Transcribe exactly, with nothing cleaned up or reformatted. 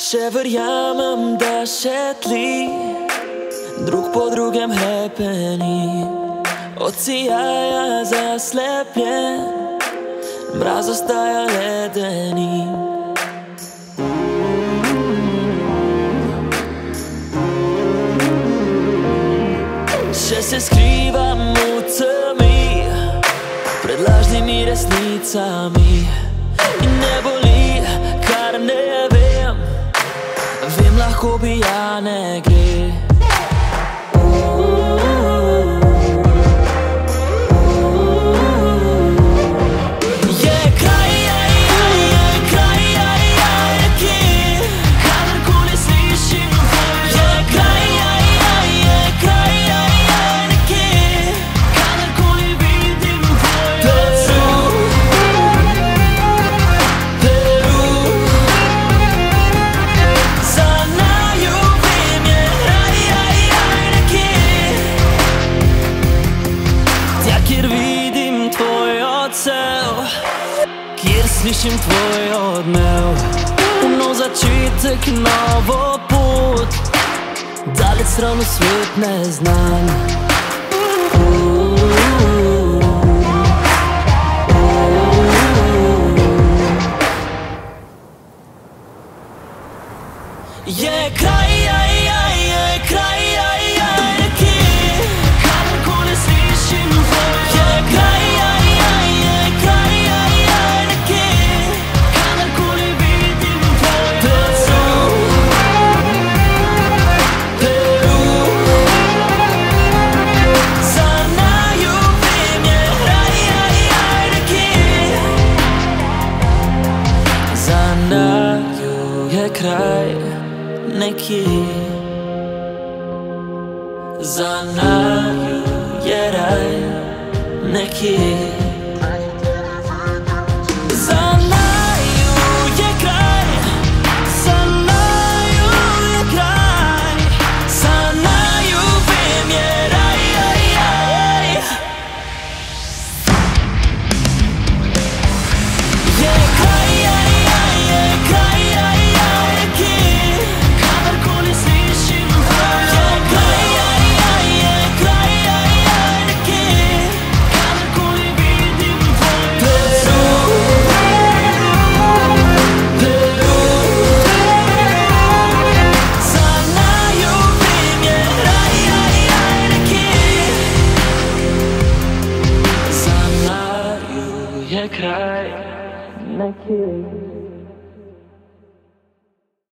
Še verjamem, da še tli drug po drugem hlepeni, od sijaja zaslepljen, mraz ostaja ledeni. Še se skrivam v temi pred lažnimi resnicami in ne boli, kar ne vem, vem, lahko bi ja ne gre. Kjer vidim tvoj odsev, kjer slišim tvoj odmev, nov začetek, novo pot, daleč stran v svet neznan. Je kraj, je kraj, kadarkoli slišim tvoj. Je kraj, je kraj, kadarkoli vidim tvoj Peru, Peru. Za naju vem je raj nekje, za naju je kraj nekje, za naju je raj nekje.